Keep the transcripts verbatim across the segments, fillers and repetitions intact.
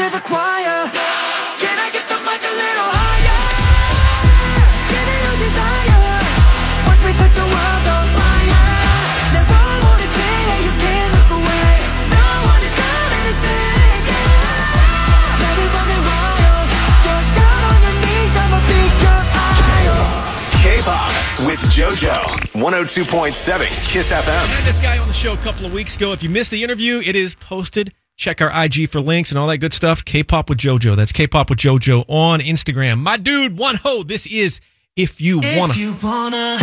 to the choir. Can I get the mic a little higher? Give me your desire. Once we set the world on fire. Never wanna change how you can't look away. No one is coming to save you. Let it run and wild. You're down on your knees, I'ma beat your idol. K-pop with JoJo, one oh two point seven Kiss F M. I had this guy on the show a couple of weeks ago. If you missed the interview, it is posted. Check our I G for links and all that good stuff. K-pop with JoJo. That's K-pop with JoJo on Instagram. My dude, one ho. This is If You Wanna. If you wanna.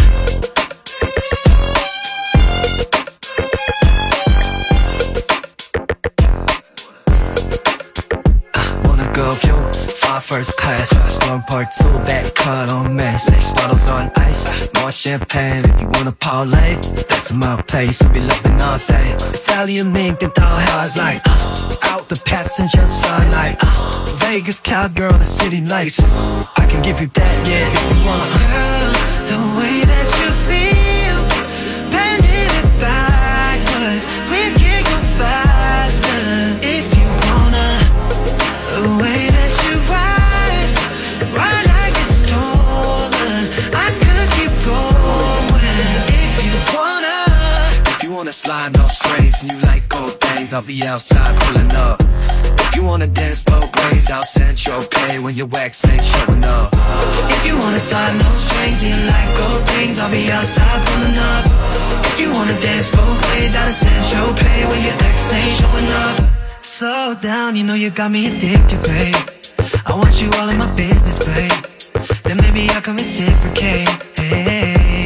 I wanna go view, fly first class. One part two, back cut on mess. Bottles on ice, more champagne. If you wanna parlay, that's my place. We'll be loving all day. Italian mink and dollhouse like uh, out the passenger side like uh, Vegas cowgirl, the city lights. I can give you that, yeah, if you wanna. Girl, the way that you feel, bending it backwards, we can go faster if you wanna. The way that you ride, ride like it's stolen. I could keep going if you wanna. If you wanna slide no strings and you like gold things, I'll be outside pulling up. If you wanna dance both ways, I'll send your pay when your wax ain't showing up. If you wanna slide no strings and you like gold things, I'll be outside pulling up. If you wanna dance both ways, I'll send your pay when your ex ain't showing up. Slow down, you know you got me addicted, babe. I want you all in my business, babe. Then maybe I can reciprocate, hey.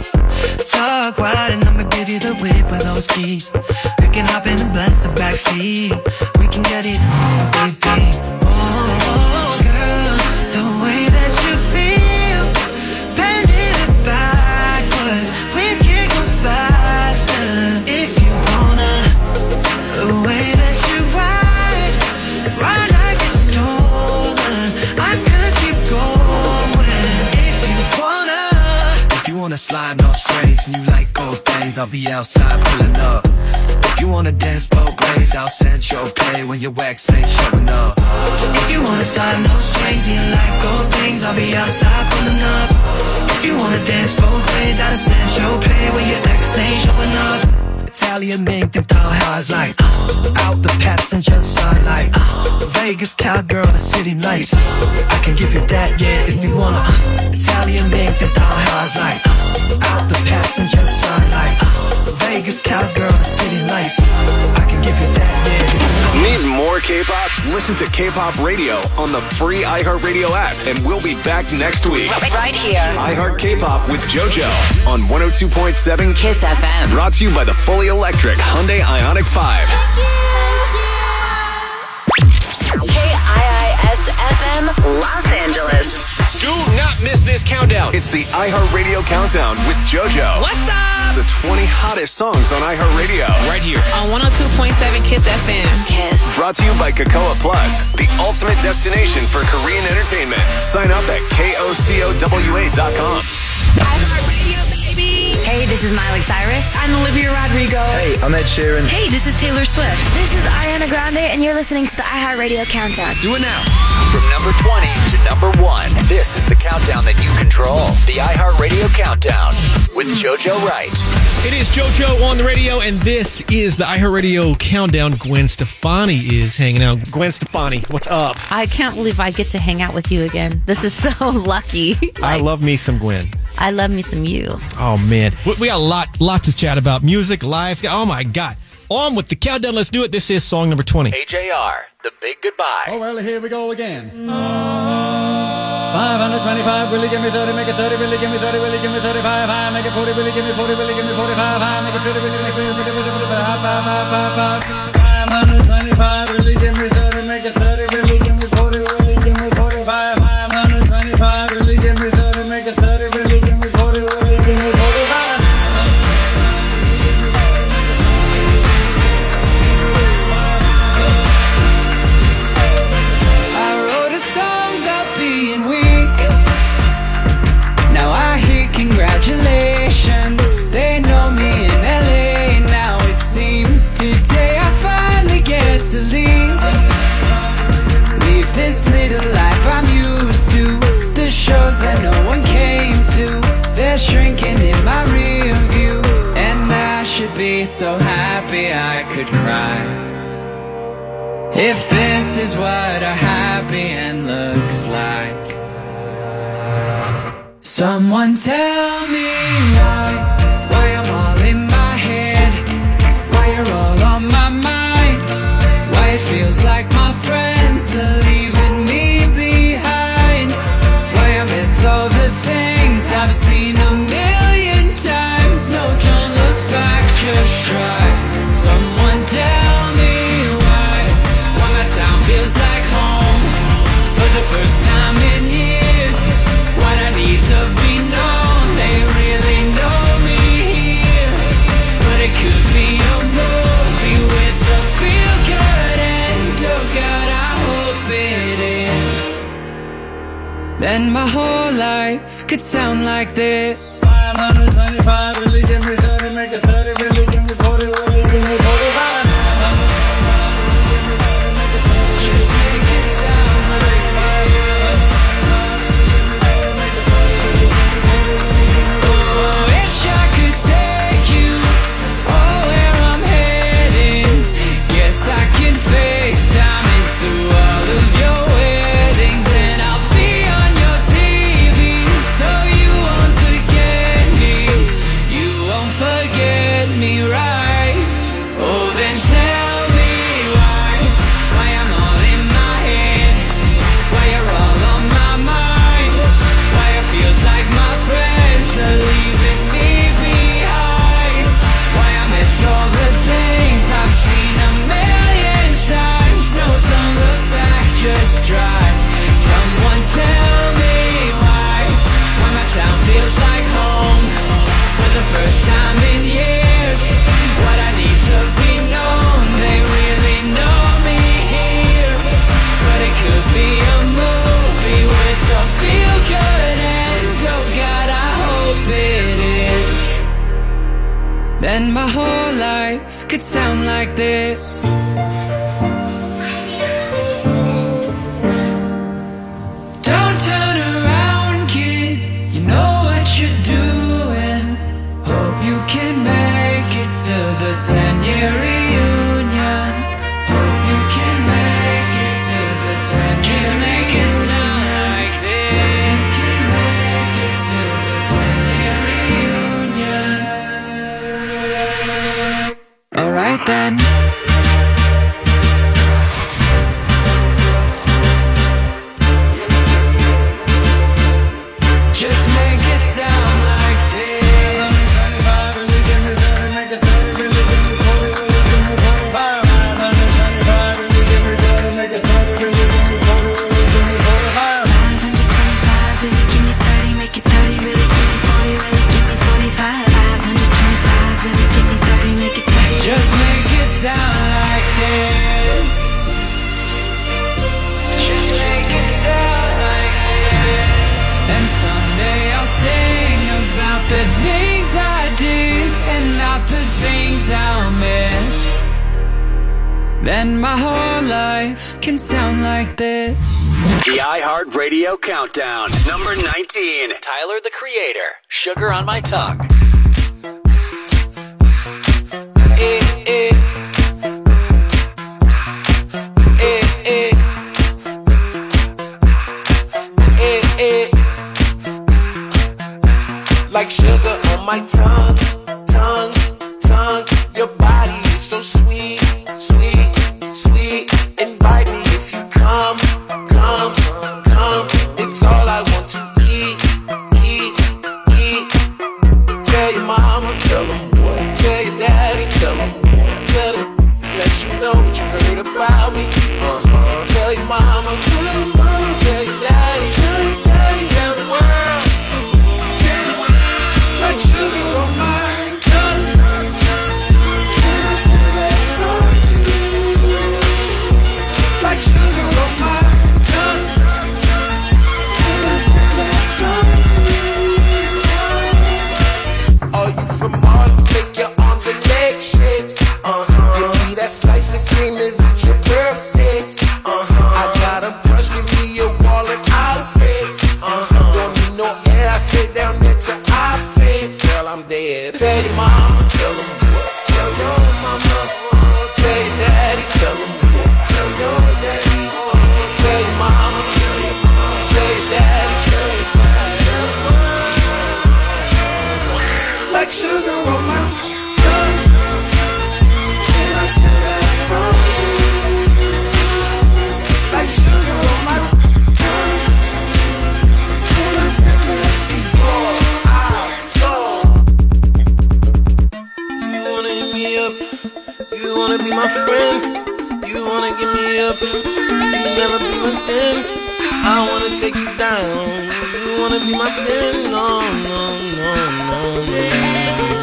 Talk right and I'ma give you the whip of those keys. We can hop in and bless the backseat. We can get it on, baby. Oh, girl, the way that you feel, bending it backwards, we can go faster if you wanna. The way that you ride, ride like it's stolen. I could keep going if you wanna. If you wanna slide no strings and you like gold things, I'll be outside pulling up. If you wanna dance both ways, I'll send your pay when your wax ain't showing up. If you wanna slide no strings and you like gold things, I'll be outside pulling up. If you wanna dance both ways, I'll send your pay when your ex ain't showing up. Italian mink and dollhouse like uh, out the passenger side like uh, Vegas cowgirl, the city lights. I can give you that, yeah, if you wanna. uh, Italian mink and dollhouse like uh, out the passenger side like uh, Vegas cowgirl, the city lights. I can give you that, yeah, if you wanna. Need more K-pop? Listen to K-pop Radio on the free iHeartRadio app, and we'll be back next week. Right here. iHeart K-pop with JoJo on one oh two point seven Kiss F M. Brought to you by the fully electric Hyundai Ioniq five. K I I S F M, Los Angeles. Do not miss this countdown. It's the iHeartRadio Countdown with JoJo. What's up? The twenty hottest songs on iHeartRadio. Right here. On one oh two point seven Kiss F M. Kiss. Brought to you by Cocoa Plus, the ultimate destination for Korean entertainment. Sign up at K O C O W A dot com. iHeartRadio, baby. Hey, this is Miley Cyrus. I'm Olivia Rodrigo. Hey, I'm Ed Sheeran. Hey, this is Taylor Swift. This is Ariana Grande, and you're listening to the iHeartRadio Countdown. Do it now. From number twenty to number one, this is the countdown that you control. The iHeartRadio Countdown with JoJo Wright. It is JoJo on the radio, and this is the iHeartRadio Countdown. Gwen Stefani is hanging out. Gwen Stefani, what's up? I can't believe I get to hang out with you again. This is so lucky. Like, I love me some Gwen. I love me some you. Oh, man. We we got a lot, lot to chat about. Music, life. Oh, my God. On with the countdown. Let's do it. This is song number twenty. A J R, The Big Goodbye. Oh, well, here we go again. five hundred twenty-five, really give me thirty, make it thirty, really give me thirty, really give me thirty-five, high, make it forty, really give me forty, really give me forty-five, high, make it fifty, really make me fifty, fifty, fifty, five, five, five, five, five. five hundred twenty-five, really give me thirty, make it thirty, really give me forty, really give me forty-five, five hundred twenty-five, really give me thirty, make it thirty, really give me forty, really give me forty-five. Congratulations, they know me in L A now. It seems today I found be so happy I could cry. If this is what a happy end looks like. Someone tell me why, why I'm all in my head, why you're all on my mind, why it feels like my friends are leaving me behind, why I miss all the things I've seen a million times. No, don't look back, just drive. Someone tell me why, why my town feels like home for the first time in years. What I need to be known, they really know me here. But it could be a movie with a feel-good end. Oh God, I hope it is. Then my whole life could sound like this. five hundred twenty-five, really give me thirty, make it thirty, really give me forty, really give me forty-five. Just make it sound like this. Oh, wish I could take you oh where I'm heading. Yes, I can FaceTime into all of your weddings, and I'll be on your T V so you won't forget me. You won't forget me, right? Oh, then tell me why, why I'm all in my head, why you're all on my mind, why it feels like my friends are leaving me behind, why I miss all the things I've seen a million times. No, don't look back, just drive. Someone tell me why, why my town feels like home for the first time in years. What I need to be known, they really know me here. But it could be a movie with a feel-good end. Oh God, I hope it is. Then my whole life could sound like this. Don't turn around, kid, you know what you're doing. Hope you can make it to the ten-year reunion. Hope you can make it to the ten-year Just make it sound like this. You can make it to the ten-year reunion. Alright then. Just make it sound like this. twenty-five, really give me thirty, make it thirty, really give me forty, really give me forty-five. five hundred twenty-five, really give me thirty, make it thirty, really give me forty, really give me forty-five. five hundred twenty-five, really give me thirty, make it thirty, really give me forty, really give me forty-five. five hundred twenty-five, really give me thirty, make it thirty. Just make it sound like this. Just make it sound like this. And someday I'll sing about the things I did and not the things I'll miss. Then my whole life can sound like this. The iHeartRadio Countdown. Number nineteen. Tyler, the Creator. Sugar on My Tongue. Eh, eh. Eh, eh. Eh, eh. Like sugar on my tongue, tongue, tongue. Your body is so sweet, sweet, sweet. Invite me if you come, come, come. It's all I want to eat, eat, eat. Tell your mama, tell them what. Tell your daddy, tell them what. Tell them, let you know what you heard about me. Uh-huh. Tell your mama, tell your mama, tell your daddy, tell your daddy, tell the world. Like sugar on my tongue. Like sugar on my tongue. Are you from Harlem? Make your arms and legs shake. Uh-huh. Give me that slice of cream, is it your birthday? Uh-huh. I got a brush, give me a wallet, I'll pay. Uh-huh. Don't need no air, I stay down there till I pay. Girl, I'm dead. Tell your mama, tell them what. Tell You wanna give me up, you never be my thing. I wanna take you down. You wanna be my thing? No, no, no, no, no.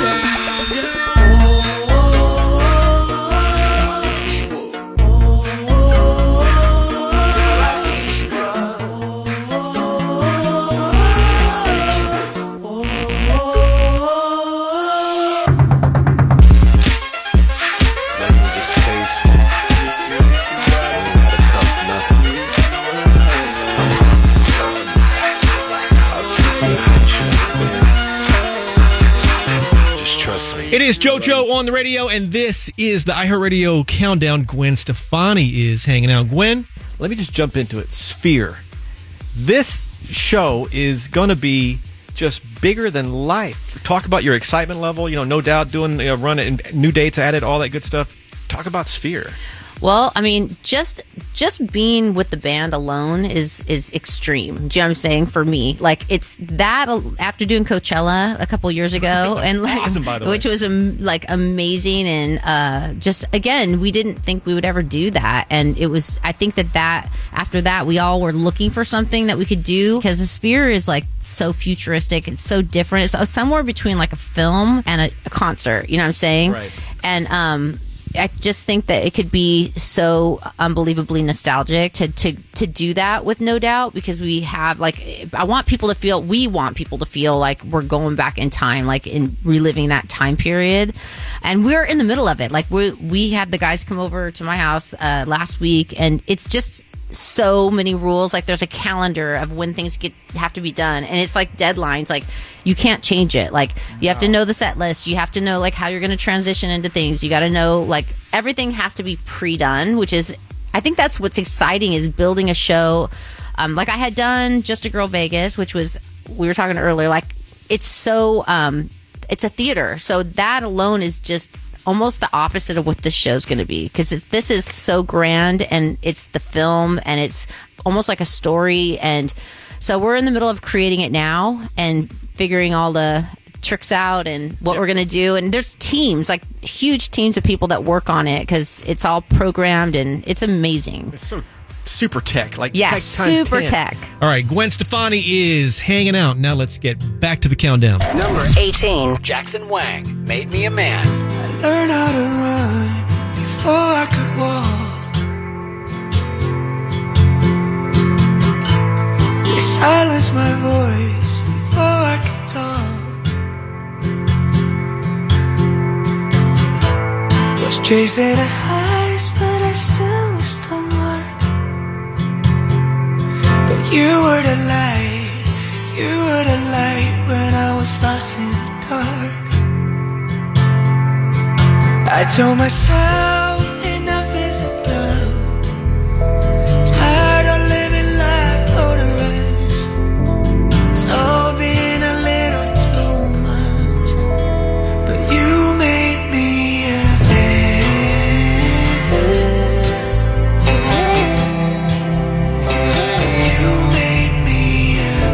It is JoJo on the radio, and this is the iHeartRadio Countdown. Gwen Stefani is hanging out. Gwen, let me just jump into it. Sphere. This show is going to be just bigger than life. Talk about your excitement level. You know, no doubt doing a run and new dates added, all that good stuff. Talk about Sphere. Well, I mean, just just being with the band alone is is extreme. Do you know what I'm saying? For me, like it's that after doing Coachella a couple years ago, and like awesome, by the way. which was um, like amazing, and uh, just again, we didn't think we would ever do that, and it was. I think that that after that, we all were looking for something that we could do because the Sphere is like so futuristic. It's so different. It's somewhere between like a film and a, a concert. You know what I'm saying? Right. And um. I just think that it could be so unbelievably nostalgic to, to, to do that with No Doubt, because we have like, I want people to feel, we want people to feel like we're going back in time, like in reliving that time period. And we're in the middle of it. Like we, we had the guys come over to my house uh, last week, and it's just so many rules. Like there's a calendar of when things get have to be done, and it's like deadlines. Like you can't change it. Like you have to know the set list. You have to know like how you're going to transition into things. You got to know like everything has to be pre-done, which is, I think that's what's exciting, is building a show. Um, like I had done Just a Girl Vegas, which was, we were talking earlier, like it's so, um, it's a theater. So that alone is just almost the opposite of what this show's going to be, because this is so grand, and it's the film, and it's almost like a story. And so we're in the middle of creating it now and figuring all the tricks out and what yep. we're going to do. And there's teams, like huge teams of people that work on it, because it's all programmed, and it's amazing. It's so super tech, like yeah, tech super times tech. All right, Gwen Stefani is hanging out. Now let's get back to the countdown. Number eighteen, Jackson Wang, Made Me a Man. Learn how to run before I could walk. They silenced my voice before I could talk. Was chasing a highs, but I still missed the mark. But you were the light, you were the light when I was lost in the dark. I told myself enough is enough. Tired of living life for the rush. It's all been a little too much. But you made me a man. You made me a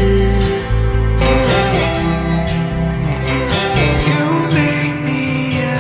man. You made me a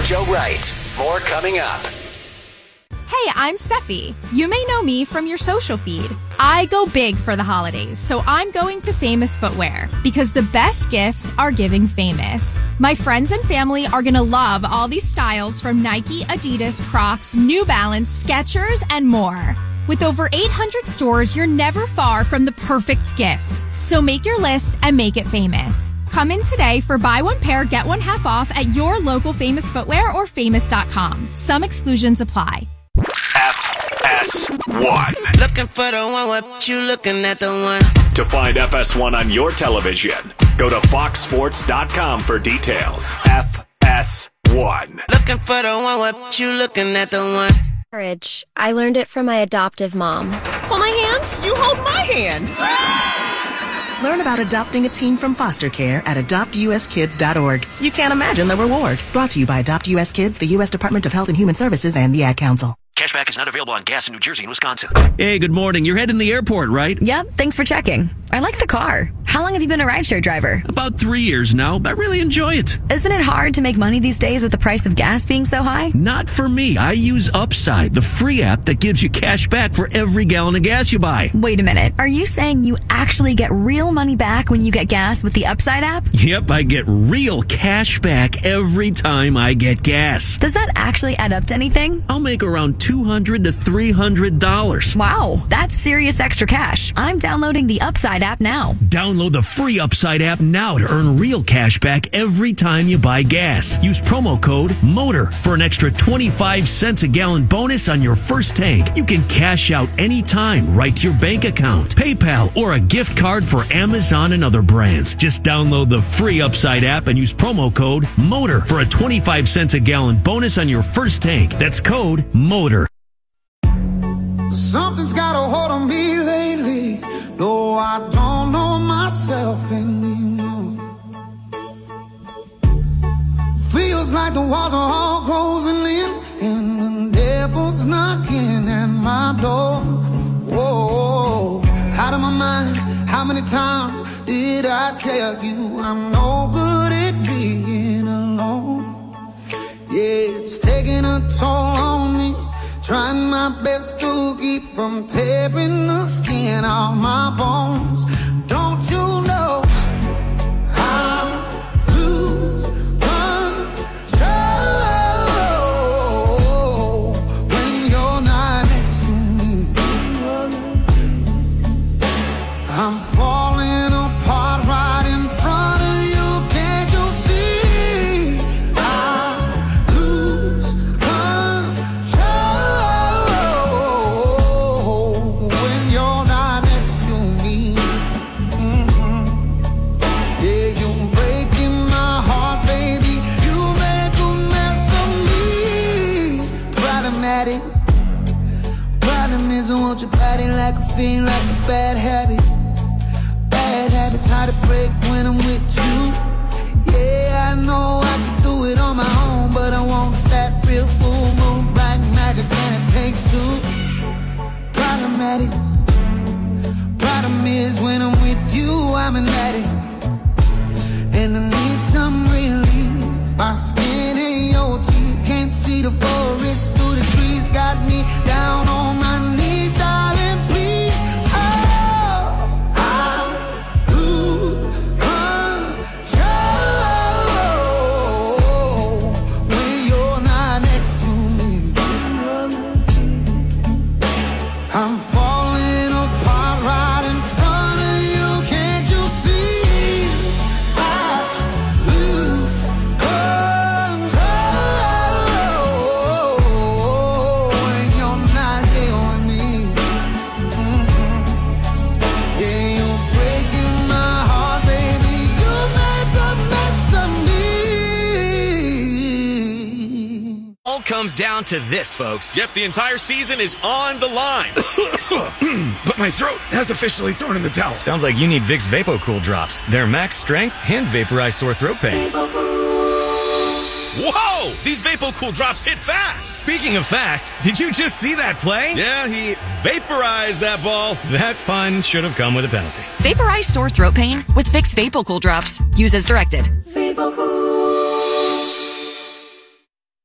JoJo Wright. More coming up. Hey, I'm Steffi. You may know me from your social feed. I go big for the holidays, so I'm going to Famous Footwear because the best gifts are giving famous. My friends and family are going to love all these styles from Nike, Adidas, Crocs, New Balance, Skechers, and more. With over eight hundred stores, you're never far from the perfect gift. So make your list and make it famous. Come in today for buy one pair, get one half off at your local Famous Footwear or famous dot com. Some exclusions apply. F S one. Looking for the one, what you looking at the one? To find F S one on your television, go to fox sports dot com for details. F S one. Looking for the one, what you looking at the one? Courage. I learned it from my adoptive mom. Hold my hand. You hold my hand. Learn about adopting a teen from foster care at adopt u s kids dot org. You can't imagine the reward. Brought to you by Adopt U S Kids, the U S Department of Health and Human Services, and the Ad Council. Cashback is not available on gas in New Jersey and Wisconsin. Hey, good morning. You're heading to the airport, right? Yep, thanks for checking. I like the car. How long have you been a rideshare driver? About three years now. I really enjoy it. Isn't it hard to make money these days with the price of gas being so high? Not for me. I use Upside, the free app that gives you cash back for every gallon of gas you buy. Wait a minute. Are you saying you actually get real money back when you get gas with the Upside app? Yep, I get real cash back every time I get gas. Does that actually add up to anything? I'll make around two hundred to three hundred dollars. Wow, that's serious extra cash. I'm downloading the Upside app now. Download the free Upside app now to earn real cash back every time you buy gas. Use promo code MOTOR for an extra twenty-five cents a gallon bonus on your first tank. You can cash out anytime right to your bank account, PayPal, or a gift card for Amazon and other brands. Just download the free Upside app and use promo code MOTOR for a twenty-five cents a gallon bonus on your first tank. That's code MOTOR. Something's got a hold on me lately. No, I don't know myself anymore. Feels like the walls are all closing in, and the devil's knocking at my door. Whoa, out of my mind. How many times did I tell you I'm no good at being alone? Yeah, it's taking a toll on me. Trying my best to keep from tearing the skin off my bones. Don't you know I lose control when you're not next to me? I'm falling apart right in front of you. Can't you see? I lose control when you're not next to me. Mm-hmm. Yeah, you're breaking my heart, baby. You make a mess of me. Problematic. Problem is I want your body like a fiend, like a bad habit. Bad habits hard to break when I'm with you. Yeah, I know I can do it on my own, but I want that real full moon, black magic, and it takes two. Problematic. Problem is when I'm with you, I'm an addict, and I need some relief. My skin and your teeth can't see the forest through the trees. Got me down on my knees, darling, please. Oh, I lose control when you're not next to me. I'm falling apart right in front of you. Can't you see? I lose control when you're not here with me. Mhm. Yeah, you're breaking my heart, baby. You make a mess of me. All comes down to this, folks. Yep, the entire season is on the line. But my throat has officially thrown in the towel. Sounds like you need Vicks VapoCool drops. Their max strength and vaporize sore throat pain. Whoa! These VapoCool drops hit fast. Speaking of fast, did you just see that play? Yeah, he vaporized that ball. That pun should have come with a penalty. Vaporize sore throat pain with Vicks VapoCool drops. Use as directed. VapoCool.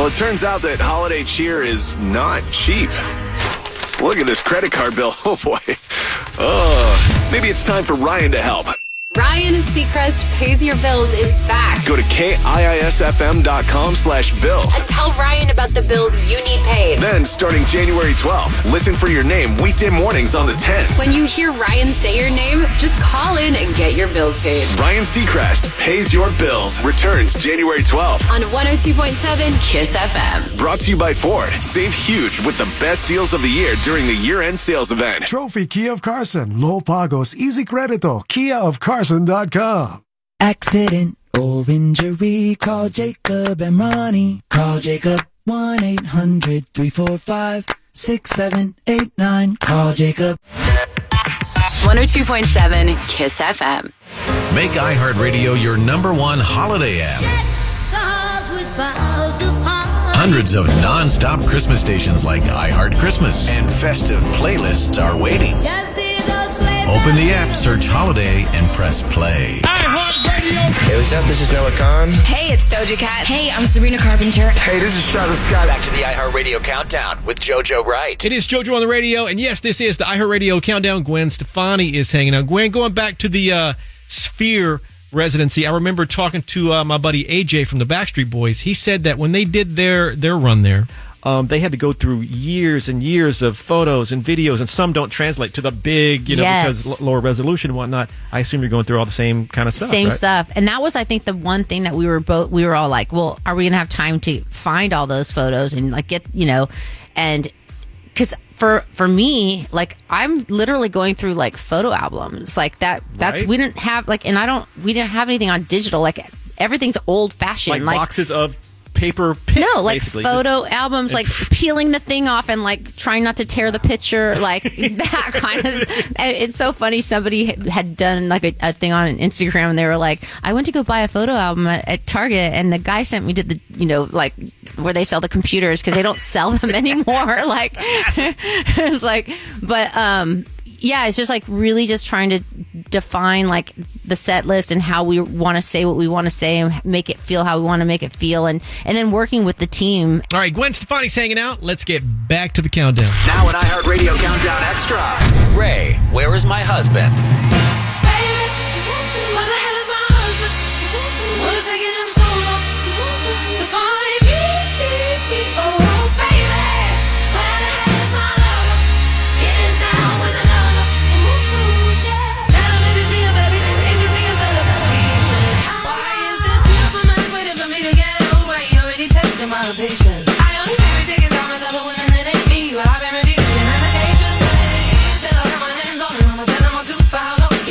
Well, it turns out that holiday cheer is not cheap. Look at this credit card bill. Oh, boy. Oh, maybe it's time for Ryan to help. Ryan Seacrest Pays Your Bills is back. Go to KIISFM.com slash bills. And tell Ryan about the bills you need paid. Then, starting January twelfth, listen for your name weekday mornings on the tens. When you hear Ryan say your name, just call in and get your bills paid. Ryan Seacrest Pays Your Bills returns January twelfth. On one oh two point seven KISS F M. Brought to you by Ford. Save huge with the best deals of the year during the year-end sales event. Trophy Kia of Carson. Low Pagos. Easy Credito. Kia of Carson dot com. Accident or injury, call Jacob and Ronnie. Call Jacob one eight hundred three four five six seven eight nine. Call Jacob. one oh two point seven KISS F M. Make iHeartRadio your number one holiday app. Hundreds of non-stop Christmas stations like iHeart Christmas and festive playlists are waiting. Open the app, search holiday, and press play. Hey, what's up? This is Noah Khan. Hey, it's Doja Cat. Hey, I'm Sabrina Carpenter. Hey, this is Travis Scott. Back to the iHeartRadio Countdown with JoJo Wright. It is JoJo on the radio, and yes, this is the iHeartRadio Countdown. Gwen Stefani is hanging out. Gwen, going back to the uh, Sphere residency, I remember talking to uh, my buddy A J from the Backstreet Boys. He said that when they did their, their run there, Um, they had to go through years and years of photos and videos, and some don't translate to the big, you know, Yes. because l- lower resolution and whatnot. I assume you're going through all the same kind of stuff. Same right? stuff. And that was, I think, the one thing that we were both, we were all like, well, are we going to have time to find all those photos and like get, you know, and because for, for me, like I'm literally going through like photo albums like that. That's, Right. we didn't have like, and I don't, we didn't have anything on digital. Like everything's old fashioned. Like, boxes of paper pics, no, like basically. photo albums, like peeling the thing off and like trying not to tear the picture, like that kind of. And it's so funny. Somebody had done like a, a thing on Instagram, and they were like, "I went to go buy a photo album at, at Target, and the guy sent me to the, you know, like where they sell the computers because they don't sell them anymore." Like, it's like, but um. Yeah, it's just like really just trying to define like the set list and how we want to say what we want to say and make it feel how we want to make it feel, and and then working with the team. All right, Gwen Stefani's hanging out. Let's get back to the countdown. Now an iHeartRadio Countdown Extra. Ray, where is my husband? Where the hell is my husband? What is taking him so long to find me? Oh, baby, where the hell is my lover? Getting down with another. Tell him if you see him, baby. If you see him, tell him. He said, why is this beautiful man waiting for me to get over? He already tested my patience. I only think we taking time with other women that ain't me, but I've been reviewing applications. Till I got my hands on him, I'ma tell him I'm too for how long.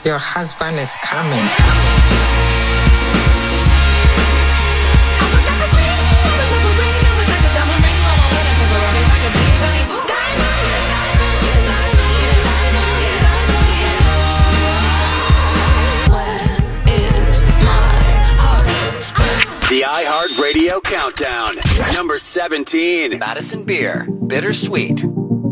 Your husband is coming. The iHeartRadio Countdown. Number seventeen. Madison Beer. Bittersweet.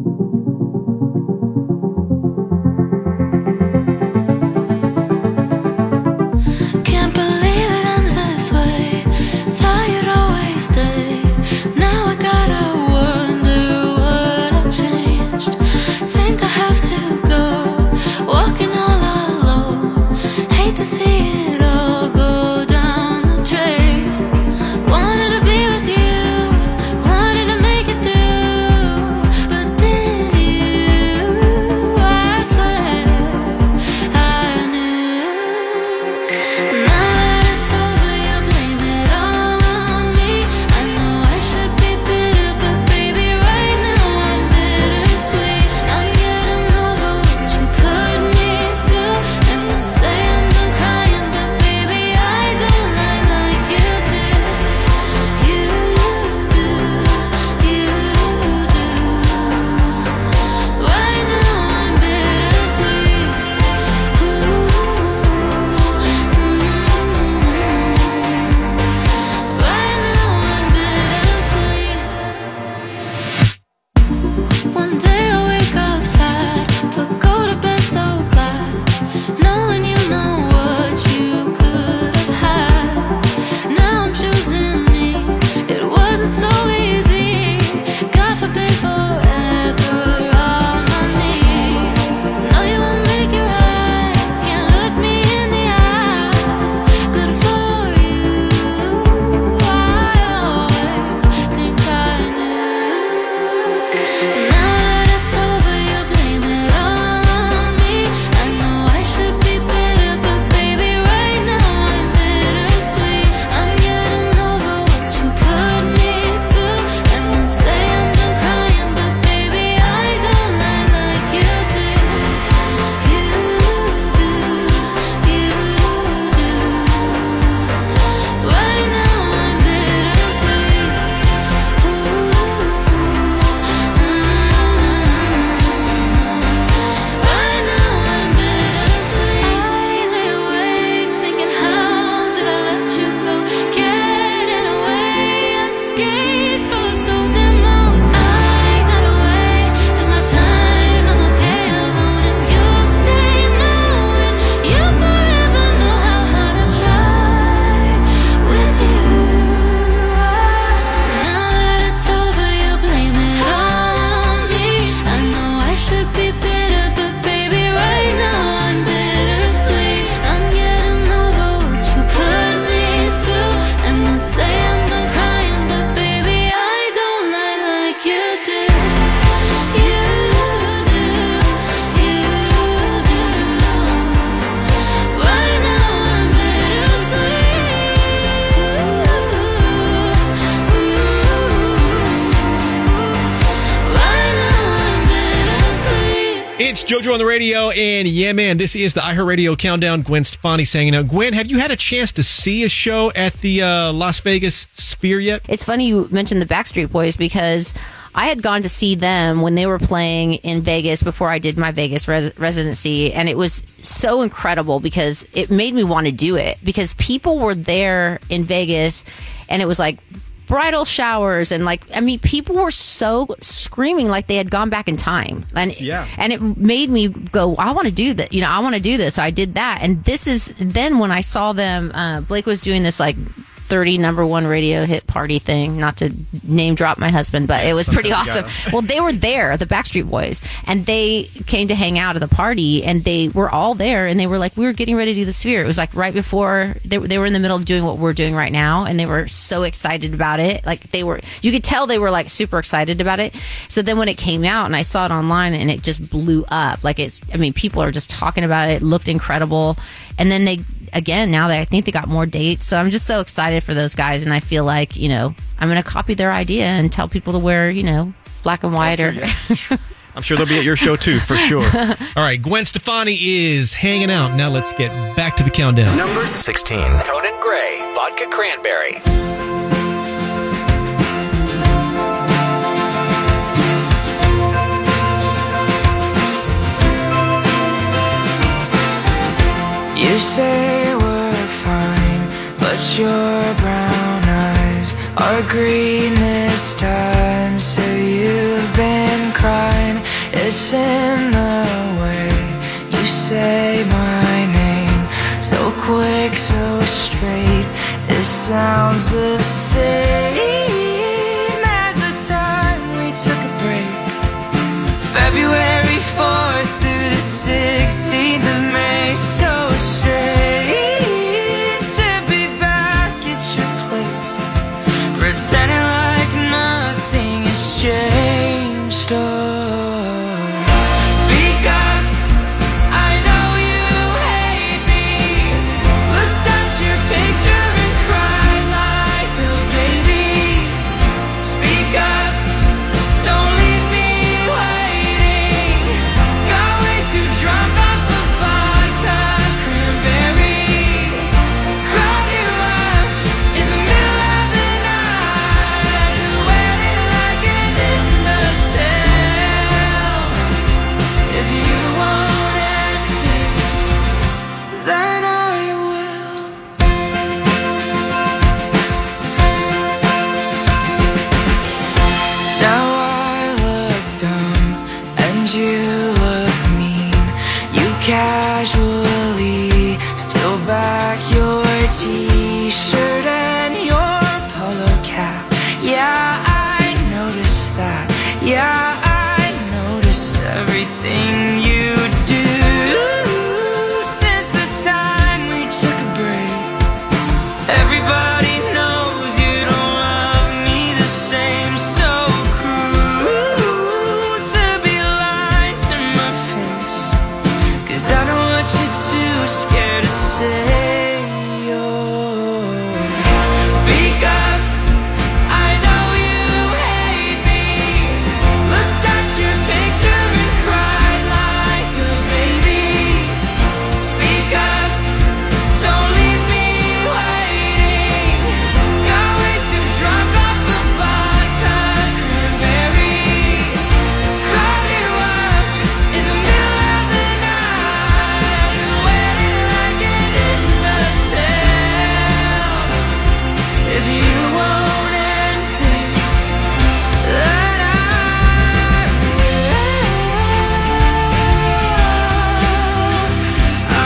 Can't believe it ends this way. Thought you'd always stay. Now I gotta wonder what I changed. Think I have to go. Walking all alone. Hate to see it all go down the drain. Wanted to be with you. Wanted to make it through. But did you? I swear I knew. Now that it's over, you blame it all on me. I know I should be bitter, but baby, right now I'm bittersweet. I'm getting over what you put me through, and I'd say I'm done crying, but baby, I don't lie like you do. You do, you do. Right now I'm bittersweet. Right now I'm bittersweet. One day I wake up sad, but go to bed so glad, knowing you know what you could have had. Now I'm choosing me. It wasn't so easy. God forbid forever on my knees. No, you won't make it right. Can't look me in the eyes. Good for you. I always think I knew. Now that it's over, you blame it all on me. I know I should be better, but baby, right now I'm bittersweet. I'm getting over what you put me through, and I'd say I'm done crying, but baby, I don't lie like you do. You do, you do. Right now I'm bittersweet. Right now I'm bittersweet. I lay awake thinking, how did I let you go? Getting away unscathed for so damn long. I got away, took my time, I'm okay alone, and you'll stay knowing you'll forever know how hard I tried with you. Now that it's over, you blame it all on me. I know I should be bitter, but baby, right now I'm bittersweet. I'm getting over what you put me through, and I'd say I'm done crying, but baby, I don't lie like you do. You do, you do. Right now I'm bittersweet. Right now I'm bittersweet. It's JoJo on the radio, and yeah, man, this is the iHeartRadio Countdown. Gwen Stefani's hanging out. Gwen, have you had a chance to see a show at the uh, Las Vegas Sphere yet? It's funny you mentioned the Backstreet Boys because I had gone to see them when they were playing in Vegas before I did my Vegas res- residency. And it was so incredible because it made me want to do it because people were there in Vegas and it was like bridal showers and like, I mean, people were so screaming like they had gone back in time. And, Yeah. and it made me go, I want to do that. You know, I want to do this. So I did that. And this is then when I saw them, uh, Blake was doing this like thirty number one radio hit party thing, not to name drop my husband, but it was pretty awesome. Well, they were there, the Backstreet Boys, and they came to hang out at the party, and they were all there, and they were like, we were getting ready to do the Sphere. It was like right before, they, they were in the middle of doing what we're doing right now, and they were so excited about it. Like they were, you could tell they were like super excited about it. So then when it came out, and I saw it online, and it just blew up. Like it's, I mean, people are just talking about it. It looked incredible. And then they, again, now that I think they got more dates. So I'm just so excited for those guys. And I feel like, you know, I'm going to copy their idea and tell people to wear, you know, black and white or... I'm sure they'll be at your show too, for sure. All right, Gwen Stefani is hanging out. Now let's get back to the countdown. Number sixteen. Conan Gray, Vodka Cranberry. You say we're fine, but your brown eyes are green this time. So you've been crying, it's in the way you say my name. So quick, so straight, it sounds the same as the time we took a break. February fourth through the sixteenth of May. So strange to be back at your place, pretending like nothing has changed. Oh, speak up, I know you hate me. Looked at your picture and cried like a baby. Speak up, don't leave me waiting. Got way too drunk off the vodka cranberry. Cried you up in the middle of the night, waiting like an imbecile. If you won't end things, then I will. Now I look dumb and you look mean. You casually steal back your t-shirt and your polo cap. Yeah, I noticed that. Yeah, I notice everything you do. Since the time we took a break, everybody knows you don't love me the same. So cruel to be lying to my face, 'cause I know what you're too scared to say. Oh, speak up, I know you hate me. Looked at your picture and cried like a baby. Speak up, don't leave me waiting. Got way too drunk off the vodka cranberry. Cried you up in the middle of the night, waiting like an imbecile. If you won't end things, then I will. I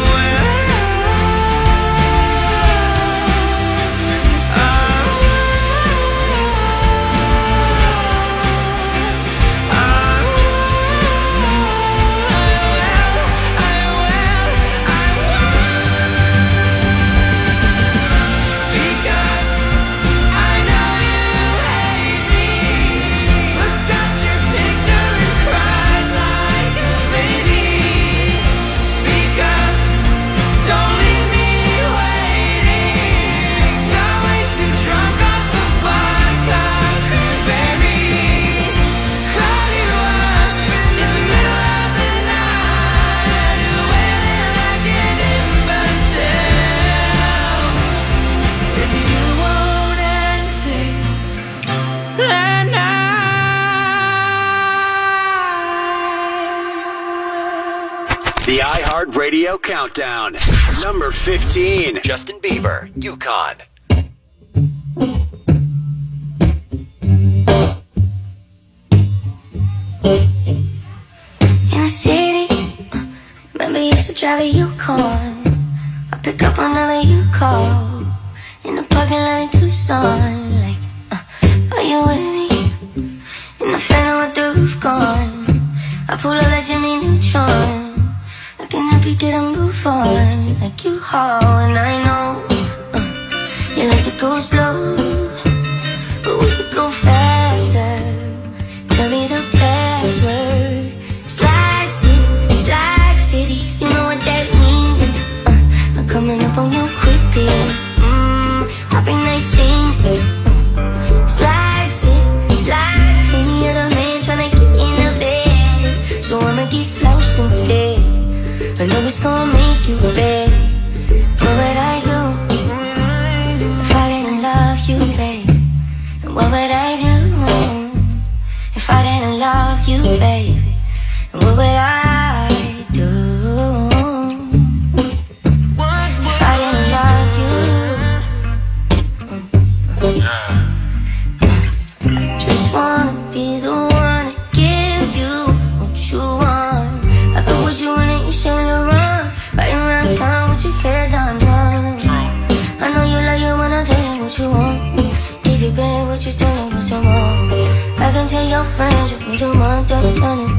Speak up, I know you hate me. Looked at your picture and cried like a baby. Speak up, don't leave me waiting. Got way too drunk off the vodka cranberry. Cried you up in the middle of the night, waiting like an imbecile. If you won't end things, then I The iHeartRadio Countdown. Number fifteen. Justin Bieber, Yukon. In the city, remember you used to drive a Yukon. I pick up whenever you call. In the parking lot in Tucson, like, uh, are you with me? In the Phantom with the roof gone. I pull up like Jimmy Neutron. Looking up, you get a move on, like you haul. And I know uh, you like to go slow, but we could go faster. Tell me the password. Slide City, Slide City, you know what that means. uh, I'm coming up on you quickly. Mmm, I'll be nice things. uh, Slide City, Slide. Any other man tryna get in the bed, what you want. If you been what you done, what you want. I can tell your friends you made your mind up.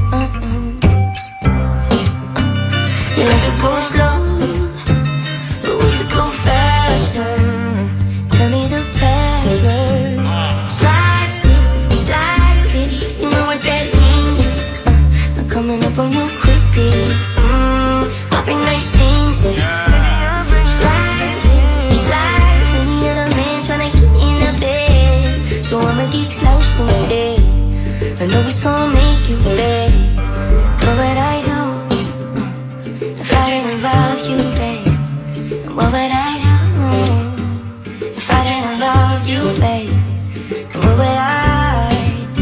You like to go slow, but we could go faster. Tell me the password. Slide city, slide city, you know what that means. uh, I'm coming up on you quickly. Mmm, popping nice things. Slide city, slide. Any other man tryna get in the bed, so I'ma get slouched instead. I know it's gonna make you beg, but what I do if I didn't love you, babe? What would I do if I didn't love you, babe? What would I do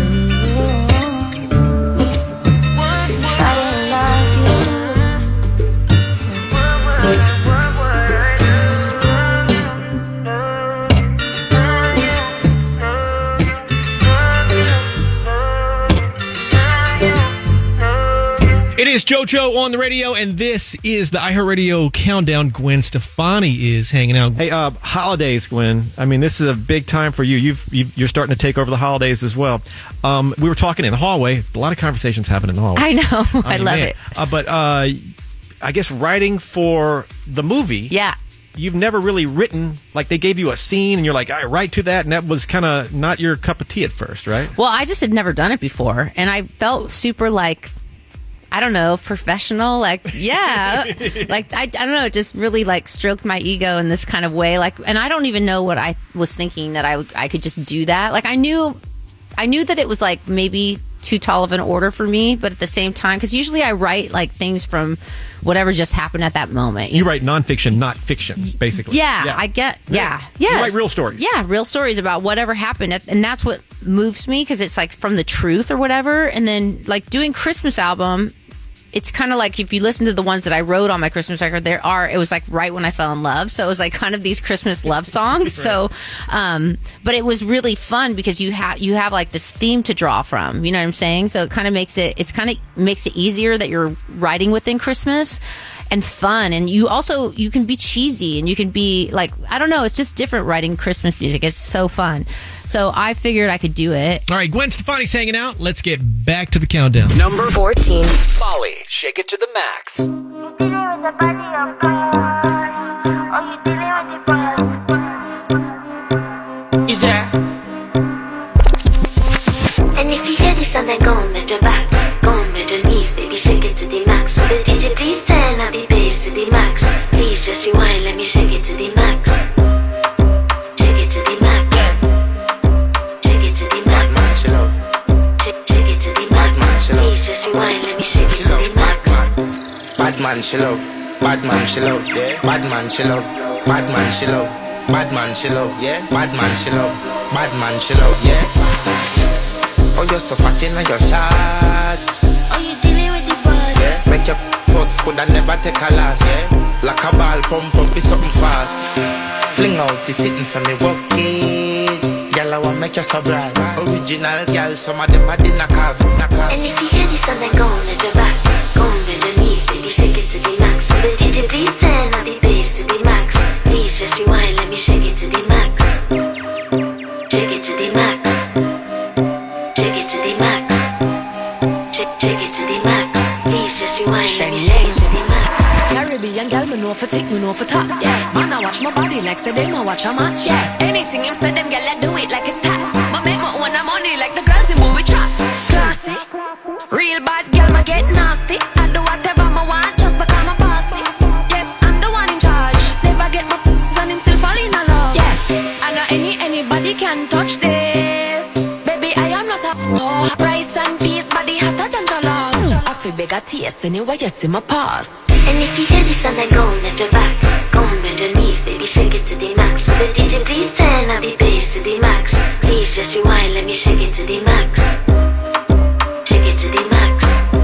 if I didn't love you? It is JoJo on the radio, and this is the iHeartRadio Countdown. Gwen Stefani is hanging out. Hey, uh, holidays, Gwen. I mean, this is a big time for you. You've, you've you're starting to take over the holidays as well. Um, we were talking in the hallway. A lot of conversations happen in the hallway. I know. I, I mean, love man. it. Uh, but uh, I guess writing for the movie. Yeah. You've never really written, like they gave you a scene and you're like, I write to that, and that was kind of not your cup of tea at first, right? Well, I just had never done it before, and I felt super like, I don't know, professional. Like, yeah, like I, I don't know, it just really like stroked my ego in this kind of way. Like, and I don't even know what I was thinking that I I could just do that. Like, I knew, I knew that it was like maybe too tall of an order for me, but at the same time, because usually I write like things from whatever just happened at that moment. You write nonfiction, not fiction, basically. Yeah, I get. Yeah, yeah. You write real stories. Yeah, real stories about whatever happened, and that's what moves me because it's like from the truth or whatever. And then like doing Christmas album, it's kind of like if you listen to the ones that I wrote on my Christmas record, there are, it was like right when I fell in love. So it was like kind of these Christmas love songs. Right. So, um, but it was really fun because you have, you have like this theme to draw from, you know what I'm saying? So it kind of makes it, it's kind of makes it easier that you're writing within Christmas and fun. And you also, you can be cheesy and you can be like, I don't know, it's just different writing Christmas music. It's so fun. So I figured I could do it. All right, Gwen Stefani's hanging out. Let's get back to the countdown. Number fourteen. Molly, Shake It to the Max. Is there? And if you hear this song, then go on bend your back, go on bend your knees, baby, shake it to the max. Will the D J please turn up the bass to the max? Please just rewind, let me shake it to the max. Shake it to the max. Shake it to the max. Shake, shake it to the max. Please just rewind, let me shake it to the max. Bad man she love, bad man she love, yeah. Bad man she love, bad man she love, bad man she love, yeah. Bad man she love, bad man she love, yeah. Oh, you're so fat in your shot. Oh, you dealing with the boss? Yeah. Make your first could I never take a last, yeah. Like a ball pump up is something fast. Fling out the sitting for me work it. Girl, I want make you so bright. Original girl, some of them are the knockoff. And if you hear this song, then go on bend your back, go on bend your knees, baby, shake it to the max. Will the D J please turn up the bass to the max? Please just rewind, let me shake it to the max. Shake it to the max. Shake it to the max. Shake, shake it to the max. Please just rewind, let me shake it to the max. Caribbean girl, me know for tick, me know for top. Yeah, man, I watch my body like say them I watch a match. Yeah, anything him say them girl, I do it like it's tax. But make my own money like the girls in movie trap. Classy, real bad girl, ma get nasty. I do whatever I want just because I'm bossy. Yes, I'm the one in charge. Never get my p***s and him still fall in love. Yes, I know any anybody can touch this. Baby, I am not a oh, rice and peas, body hotter than the lost. I feel big a taste anyway, you see my pass. And if you hear this song, then go on bend your back, go on bend your knees, baby, shake it to the max. Will the D J please turn up the bass to the max? Please just rewind, let me shake it to the max. Shake it to the max.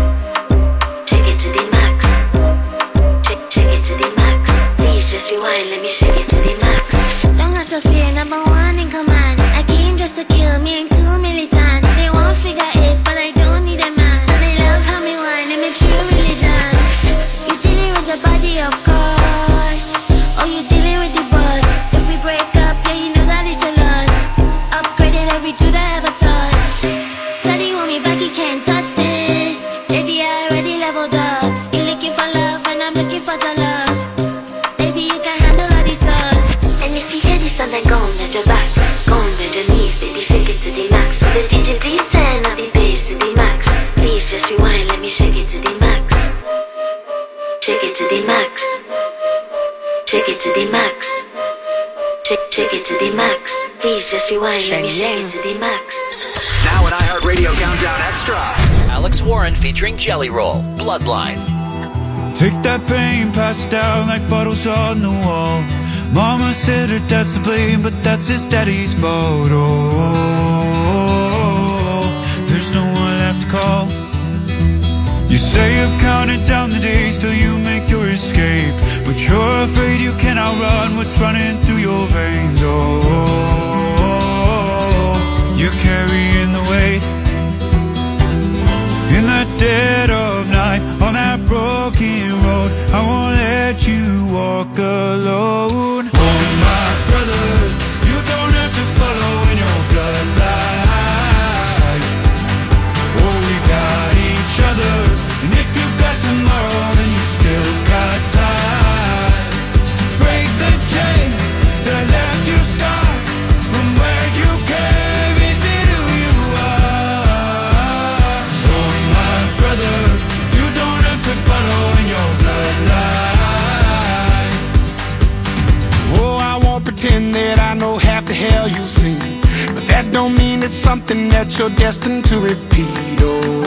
Shake it to the max. Shake, shake it to the max. Please just rewind, let me shake it to the max. Don't have to fear, number one in command. I came just to kill me, ain't too militant. They won't figure eight, but I don't need a man. So they love how me whine, they make true religion. You dealing with the body, of course. Oh, you dealing with the boss. If we break up, yeah, and go and bend your back. Go and bend your knees, baby, shake it to the max. Will the D J please turn up the bass to the max? Please just rewind, let me shake it to the max. Shake it to the max. Shake it to the max. Shake, shake it to the max. Please just rewind, let me shake it to the max. Now an iHeartRadio Countdown Extra. Alex Warren featuring Jelly Roll, Bloodline. Take that pain, pass it down like bottles on the wall. Mama said her dad's to blame, but that's his daddy's fault. Oh, there's no one left to call. You say you've counted down the days till you make your escape, but you're afraid you cannot run what's running through your veins. Oh, you're carrying the weight in the dead of night on that broken road. I won't let you walk alone. Oh my brother, you don't have to follow in your bloodline. Oh, we got each other, and if you got tomorrow, then you still got time to break the chain that left you scarred from where you came. Is it who you are? Oh my brother, you don't have to follow in your bloodline. Oh, I won't pretend that I know half the hell you've seen, but that don't mean it's something that you're destined to repeat. Oh,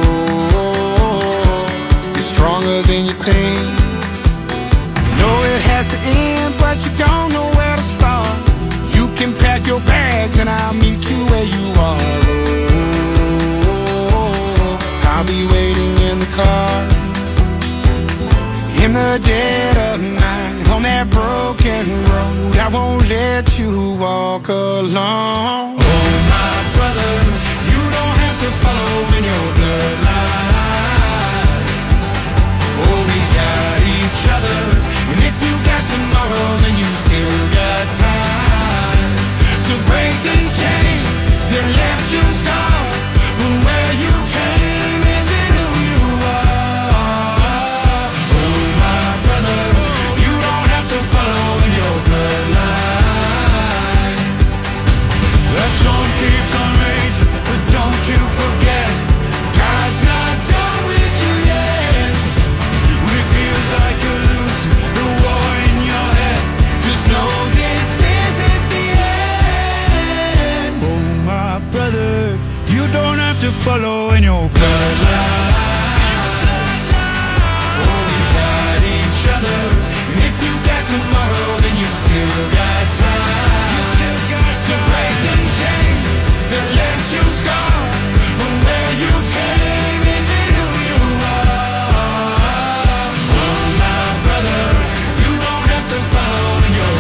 you're stronger than you think. You know it has to end, but you don't know where to start. You can pack your bags and I'll meet you where you are. Oh, I'll be waiting in the car in the dead of night on that broken road. I won't let you walk alone. Oh my brother, you don't have to follow in your bloodline. Oh, we got each other, and if you got tomorrow, then you still got time to break the chain that left you scarred from where you came. Is it who you are? Oh my brother, you don't have to follow in your bloodline. The storm keeps on raging, but don't you forget, God's not done with you yet. When it feels like you're losing the war in your head, just know this isn't the end. Oh my brother, you don't have to follow in your bloodline. Oh, we got each other, and if you got tomorrow, then you still got time to break the chain that left you scarred from where you came. Is it who you are? Oh my brother, you don't have to follow in your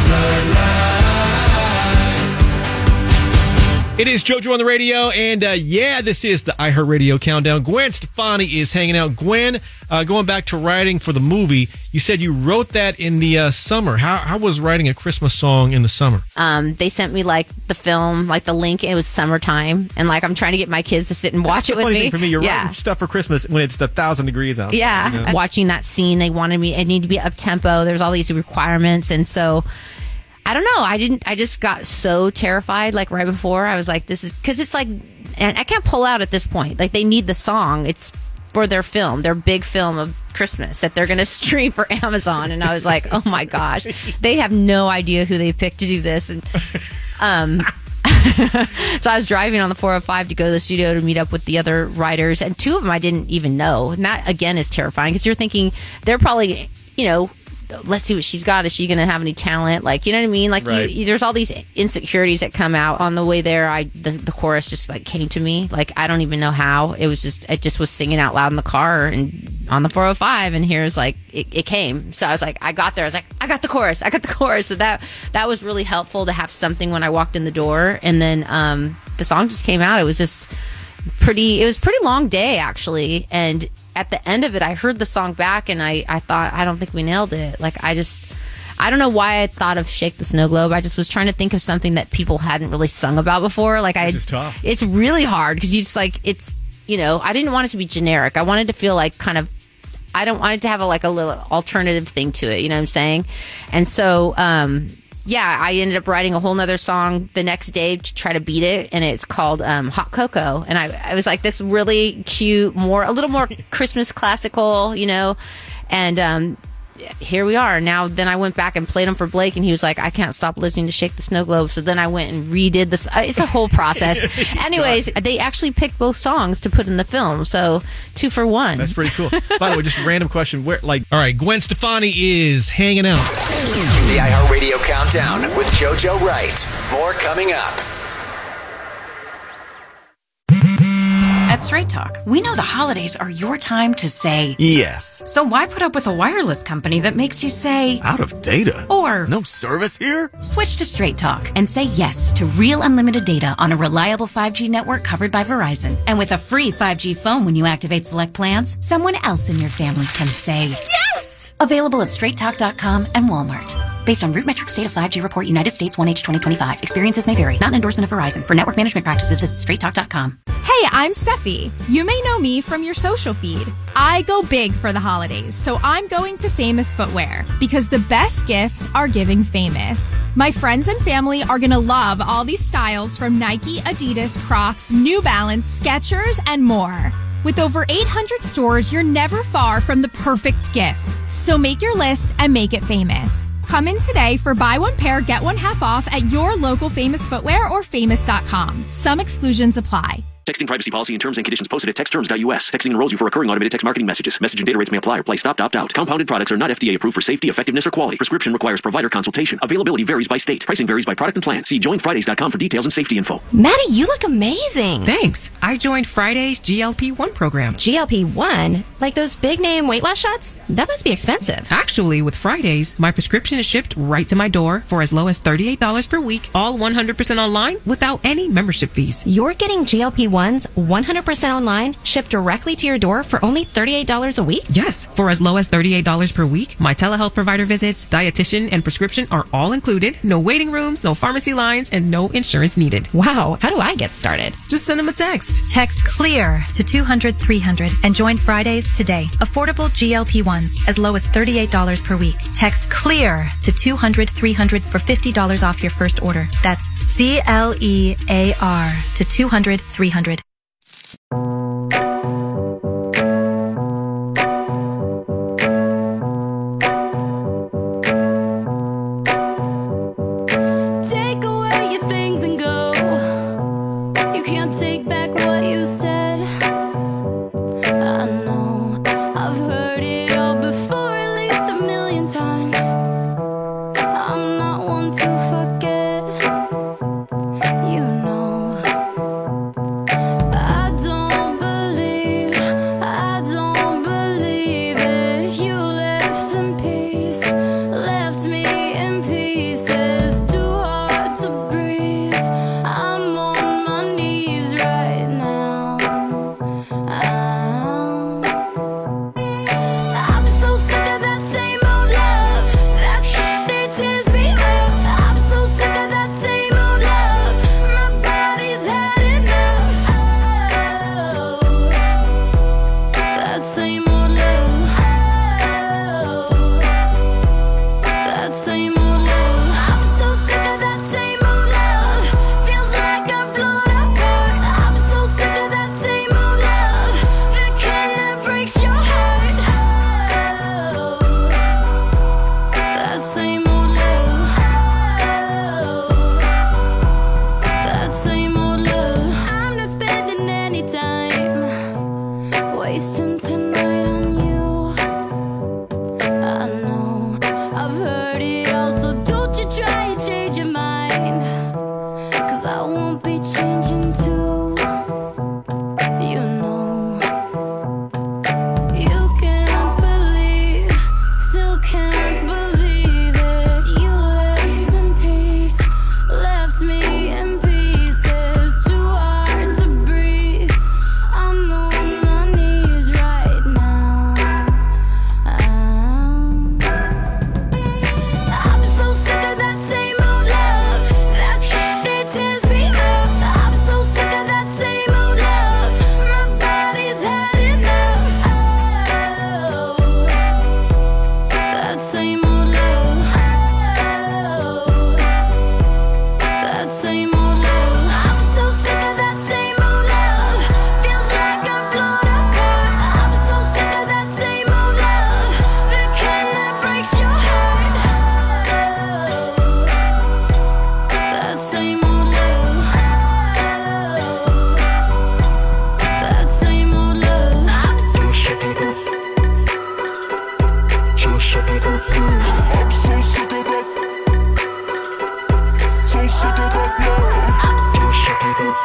bloodline. It is JoJo on the radio, and uh, yeah, this is the iHeartRadio Countdown. Gwen Stefani is hanging out. Gwen, uh, going back to writing for the movie, you said you wrote that in the uh, summer. How, how was writing a Christmas song in the summer? Um, they sent me like the film, like the link. And it was summertime, and like I'm trying to get my kids to sit and watch it with Funny me. thing for me, you're yeah. writing stuff for Christmas when it's a thousand degrees out. Yeah, You know? watching that scene, they wanted me. It needed to be up tempo. There's all these requirements, and so I don't know. I didn't. I just got so terrified. Like right before, I was like, "This is," because it's like, and I can't pull out at this point. Like they need the song. It's for their film, their big film of Christmas that they're going to stream for Amazon. And I was like, "Oh my gosh, they have no idea who they picked to do this." And um. So I was driving on the four oh five to go to the studio to meet up with the other writers, and two of them I didn't even know. And that again is terrifying because you're thinking they're probably, you know, let's see what she's got. Is she going to have any talent? Like, you know what I mean? Like, Right. you, you, there's all these insecurities that come out on the way there. I the, the chorus just like came to me. Like, I don't even know how. It was just, I just was singing out loud in the car and on the four oh five, and here's like it, it came. So I was like, I got there. I was like, I got the chorus. I got the chorus. So that that was really helpful to have something when I walked in the door. And then um, the song just came out. It was just pretty. It was a pretty long day actually, and at the end of it, I heard the song back and I, I thought, I don't think we nailed it. Like, I just, I don't know why I thought of Shake the Snow Globe. I just was trying to think of something that people hadn't really sung about before. Like, I, It's tough. It's really hard because you just like, it's, you know, I didn't want it to be generic. I wanted to feel like kind of, I don't want it to have a, like a little alternative thing to it. You know what I'm saying? And so, um, yeah, I ended up writing a whole nother song the next day to try to beat it, and it's called um, Hot Cocoa. And I, I was like this really cute, more a little more Christmas classical, you know, and um, here we are now. Then I went back and played them for Blake, and he was like, I can't stop listening to Shake the Snow Globe. So then I went and redid this. It's a whole process. Anyways, they actually picked both songs to put in the film, so two for one. That's pretty cool. By the way, just a random question. Where, like, all right, Gwen Stefani is hanging out. The iHeartRadio Countdown with JoJo Wright. More coming up. At Straight Talk, we know the holidays are your time to say Yes. So why put up with a wireless company that makes you say Out of data? Or no service here? Switch to Straight Talk and say yes to real unlimited data on a reliable five G network covered by Verizon. And with a free five G phone when you activate select plans, someone else in your family can say yes! Available at straight talk dot com and Walmart. Based on RootMetrics State of five G Report United States one H twenty twenty-five. Experiences may vary. Not an endorsement of Verizon. For network management practices, visit straight talk dot com. Hey, I'm Steffi. You may know me from your social feed. I go big for the holidays, so I'm going to Famous Footwear because the best gifts are giving famous. My friends and family are going to love all these styles from Nike, Adidas, Crocs, New Balance, Skechers, and more. With over eight hundred stores, you're never far from the perfect gift. So make your list and make it famous. Come in today for buy one pair, get one half off at your local Famous Footwear or famous dot com. Some exclusions apply. Texting privacy policy and terms and conditions posted at text terms dot U S. Texting enrolls you for recurring automated text marketing messages. Message and data rates may apply or play stopped, opt out. Compounded products are not F D A approved for safety, effectiveness, or quality. Prescription requires provider consultation. Availability varies by state. Pricing varies by product and plan. See join fridays dot com for details and safety info. Maddie, you look amazing. Thanks. I joined Friday's G L P one program. G L P one? Like those big name weight loss shots? That must be expensive. Actually, with Fridays, my prescription is shipped right to my door for as low as thirty-eight dollars per week, all one hundred percent online without any membership fees. You're getting G L P ones one hundred percent online, shipped directly to your door for only thirty-eight dollars a week? Yes, for as low as thirty-eight dollars per week. My telehealth provider visits, dietitian, and prescription are all included. No waiting rooms, no pharmacy lines, and no insurance needed. Wow, how do I get started? Just send them a text. Text CLEAR to two hundred three hundred and join Fridays today. Affordable G L P ones as low as thirty-eight dollars per week. Text CLEAR to two hundred three hundred for fifty dollars off your first order. That's C L E A R to two hundred three hundred. Take away your things and go. You can't take back what you said. I know I've heard it all before, at least a million times. I'm not one to forget. You know, I don't believe, I don't believe it. You left in peace, left me in pieces. Too hard to breathe. I'm on my knees right now. I'm, I'm so sick of that same old love. That shit, it tears me up. I'm so sick of that same old love. My body's had enough. Oh, that same old love. Oh, that same old love. I'm so sick of that same old love. Feels like I've blown apart. I'm so sick of that same old love. The kind that breaks your heart. Oh, that same old love. Oh, that same old love. I'm not spending any time wasting tonight on you. I know I've heard it all, so don't you try and change your mind. Cause I won't be changing too. You know, you can't believe, still can't believe it. You left in peace, left me in pieces. Too hard to breathe. I'm on my knees right now. I'm, I'm so sick of that same old love. That shit, it tears me up. I'm so sick of that love. I'm so sick of that.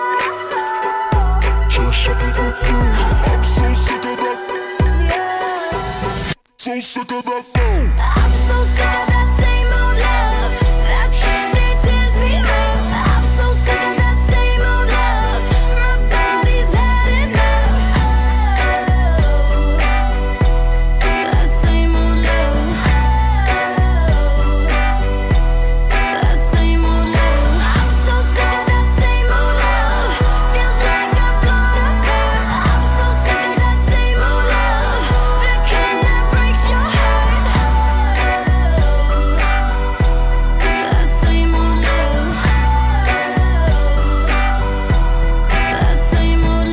I'm so sick of that. So sick of that phone. I'm so sick of that same old love. That thing that tears me up. I'm so sick of that same old love. My body's had enough. That same old love. That same old love. I'm so sick of that same old love. Feels like I'm blown apart. I'm so sick of that same old love. The kind that breaks your heart. That same old love. That same old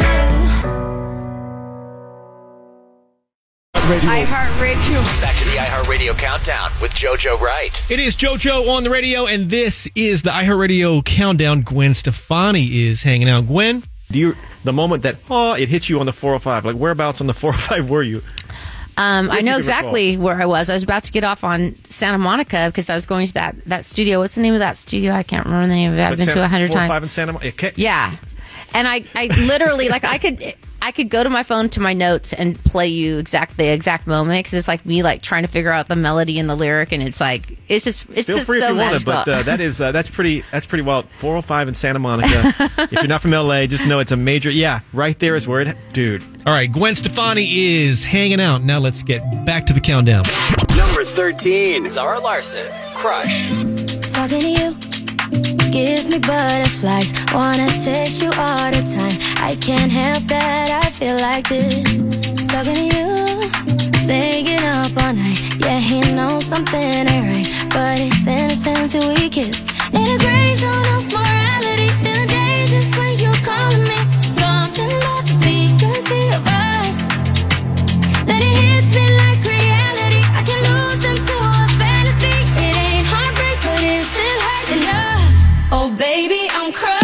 love. iHeartRadio. Back to the iHeartRadio Countdown with JoJo Wright. It is JoJo on the radio, and this is the iHeartRadio Countdown. Gwen Stefani is hanging out. Gwen, do you the moment that oh it hit you on the four oh five? Like whereabouts on the four oh five were you? Um, I If you know can exactly where I was. I was about to get off on Santa Monica because I was going to that, that studio. What's the name of that studio? I can't remember the name of it. I've But been Santa- to a hundred four oh times. five in Santa Monica. Okay. Yeah. And I, I literally, like, I could, I could go to my phone to my notes and play you exact the exact moment because it's like me, like, trying to figure out the melody and the lyric, and it's like, it's just, it's Feel just free so if you want magical. it, but uh, that is uh, that's pretty that's pretty wild. four oh five in Santa Monica. If you're not from L A, just know it's a major. Yeah, right there is where it, dude. All right, Gwen Stefani is hanging out. Now let's get back to the countdown. Number thirteen, Zara Larson, Crush. Talking to you gives me butterflies. Wanna taste you all the time. I can't help that I feel like this. Talking to you, staying up all night. Yeah, he knows something ain't right, but it's innocent till we kiss. In a gray zone of morality, feeling dangerous when you're calling me. Something about the secrecy of us, that it hits me like reality. I can lose them to a fantasy. It ain't heartbreak, but it still hurts enough. Oh baby, I'm crushed.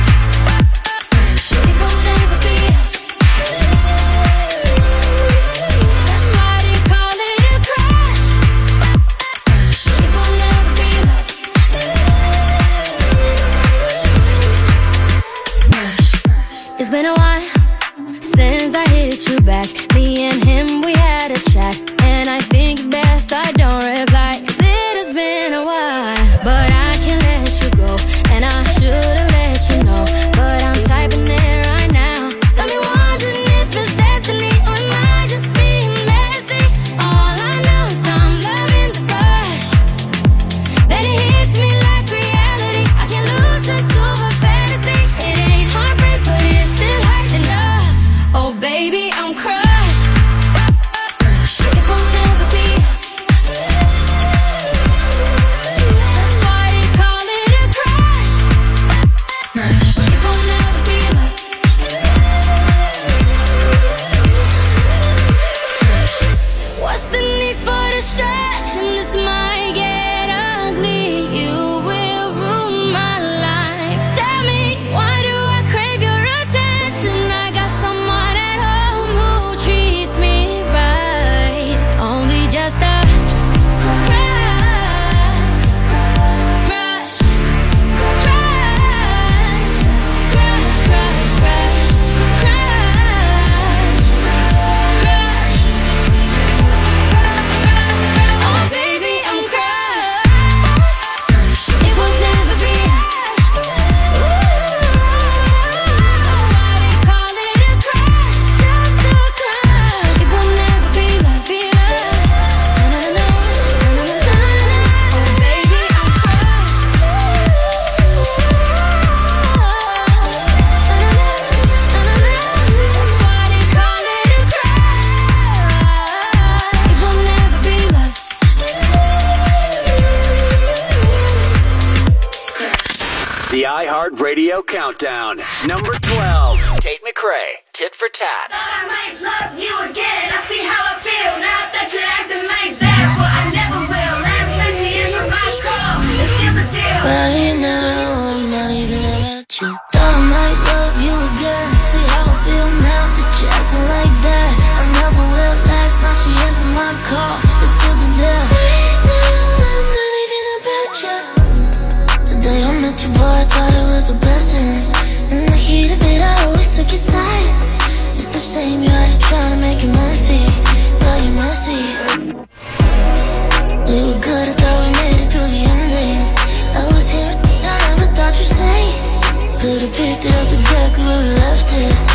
It won't never be us. That's why they call it a crush. It won't never be love. It's been a while since I hit you back. Me and him, we had a chat, and I think it's best I don't reply. 'Cause it has been a while, but I can't let you go, and I should've let you know, but I'm typing it right now. Got me wondering if it's destiny, or am I just being messy? All I know is I'm loving the rush, that it hits me like reality. I can lose it to a fantasy. It ain't heartbreak, but it still hurts enough. Oh baby, I'm crushed. It won't never be us. That's why they call it a crush. It won't never be love. What's the need for distraction? This might get ugly. You will ruin my life. Tell me, why do I crave your attention? I got someone at home who treats me right. It's only just a crush, crush, crush, crush, crush, crush, crush. Oh baby, I'm crushed. It will never be us. That's why they call it a crush, just a crush. It will never be love, be love. Na, na, na, na, na, na, na. Oh baby, I'm crushed. That's why they call it a crush. It will never be love. The iHeartRadio Countdown. Number twelve, Tate McRae, Tit for Tat. Thought I might love you again. I see how I feel now that you're acting like that. But I never will. Last night she answered my call. It seals the deal. Right now, I'm not even about you. Thought I might love you again. See how I feel now that you're acting like that. I never will. Last night she answered my call. It sealed the deal. Right now, I'm not even about you. Today I'm listen. In the heat of it, I always took your side. It's the shame you had to try to make it messy. But you're messy. We were good, I thought we made it through the ending. I was here, I never thought you'd say. Could've picked it up exactly where we left it.